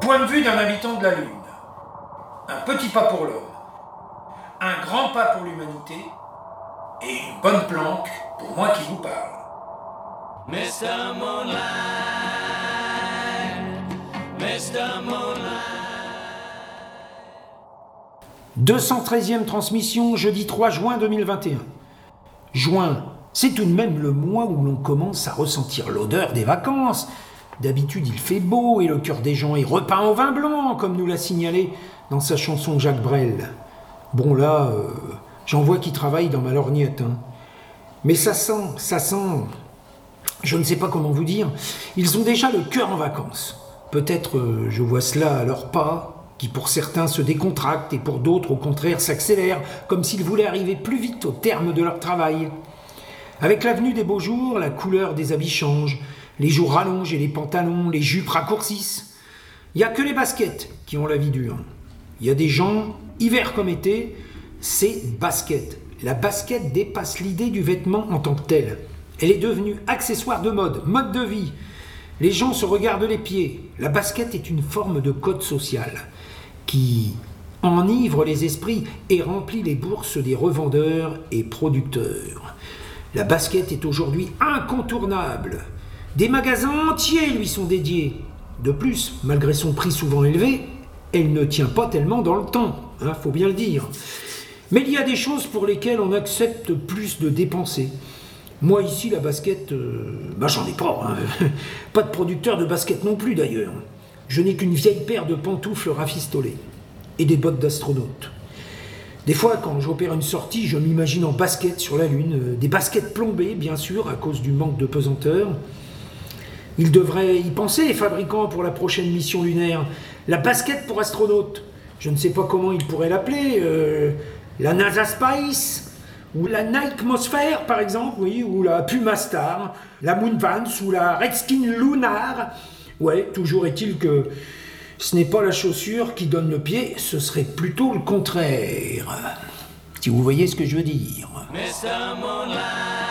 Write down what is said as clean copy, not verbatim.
point de vue d'un habitant de la Lune. Un petit pas pour l'homme, un grand pas pour l'humanité, et une bonne planque pour moi qui vous parle. Mr. Moonlight, Mr. Moonlight. 213e transmission, jeudi 3 juin 2021. Juin, c'est tout de même le mois où l'on commence à ressentir l'odeur des vacances. D'habitude, il fait beau et le cœur des gens est repeint au vin blanc, comme nous l'a signalé dans sa chanson Jacques Brel. Bon là, j'en vois qui travaillent dans ma lorgnette. Mais ça sent, je ne sais pas comment vous dire, ils ont déjà le cœur en vacances. Peut-être je vois cela à leurs pas, qui pour certains se décontractent et pour d'autres au contraire s'accélèrent, comme s'ils voulaient arriver plus vite au terme de leur travail. Avec la venue des beaux jours, la couleur des habits change, les jours rallongent et les pantalons, les jupes raccourcissent. Il n'y a que les baskets qui ont la vie dure. Il y a des gens, hiver comme été, c'est basket. La basket dépasse l'idée du vêtement en tant que tel. Elle est devenue accessoire de mode de vie. Les gens se regardent les pieds. La basket est une forme de code social qui enivre les esprits et remplit les bourses des revendeurs et producteurs. La basket est aujourd'hui incontournable. Des magasins entiers lui sont dédiés. De plus, malgré son prix souvent élevé, elle ne tient pas tellement dans le temps, faut bien le dire. Mais il y a des choses pour lesquelles on accepte plus de dépenser. Moi ici, la basket, j'en ai pas. Pas de producteur de basket non plus d'ailleurs. Je n'ai qu'une vieille paire de pantoufles rafistolées et des bottes d'astronaute. Des fois, quand j'opère une sortie, je m'imagine en basket sur la Lune, des baskets plombées, bien sûr, à cause du manque de pesanteur. Ils devraient y penser, les fabricants, pour la prochaine mission lunaire. La basket pour astronautes. Je ne sais pas comment ils pourraient l'appeler. La NASA Spice, ou la Nightmosphere, par exemple, oui, ou la Puma Star, la Moon Vans, ou la Redskin Lunar. Ouais, toujours est-il que ce n'est pas la chaussure qui donne le pied, ce serait plutôt le contraire. Si vous voyez ce que je veux dire. Mr. Moonlight.